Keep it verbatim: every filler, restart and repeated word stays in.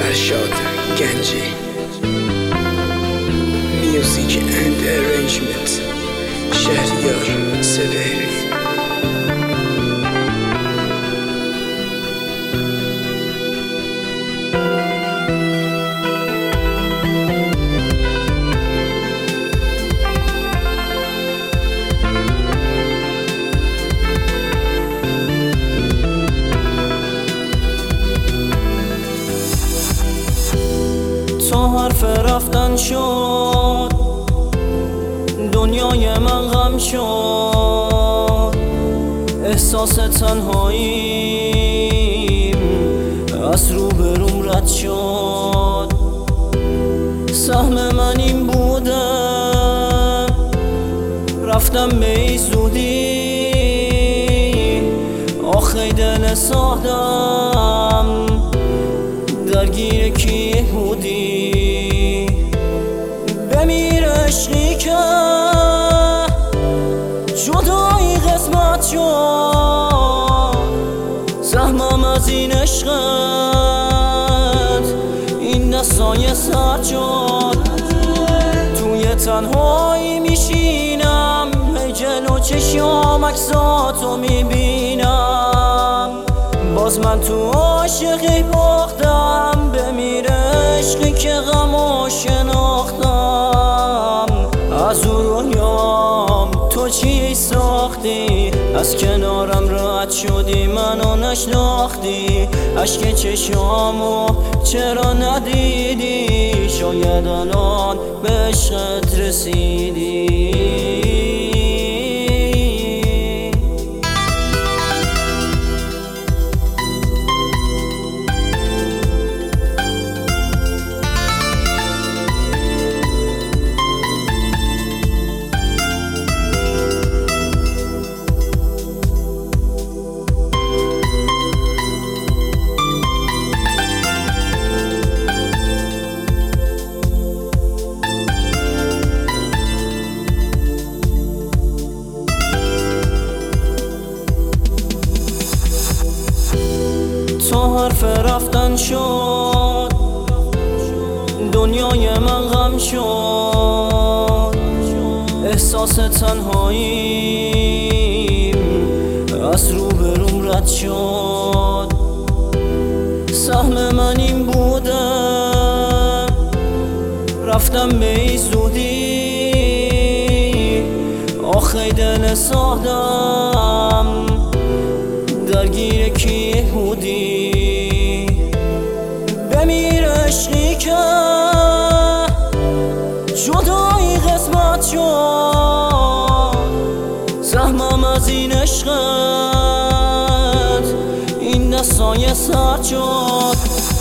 فرشاد گنجی. میوزیک اند ارنجمنت شهریار سپهری. تا حرف رفتن شد دنیای من غم شد، احساس تنهاییم از روبروم رد شد. سهم من این بوده رفتم به این زودی، آخی دل سادم درگیر کی بودی؟ بمیر عشقی که جدایی قسمت شد، سهمم از این عشقت این دستای سرد شد. توی تنهایی میشینم هی جلو چشم عکساتو میبینم، باز من تو عاشقی باختم. بمیر عشقی که غمو شناختم، از او رویام تو چی ساختی؟ از کنارم رد شدی منو نشناختی، عشق چشامو چرا ندیدی؟ شاید الان به عشقت رسیدی. تا حرف رفتن شد دنیای من غم شد، احساس تنهاییم از روبروم رد شد. سهم من این بوده رفتم به این زودی، آخی دل سادم درگیر کی بودی؟ بمیر عشقی که جدایی قسمت شد، سهمم از این عشقت این دستای سرد شد.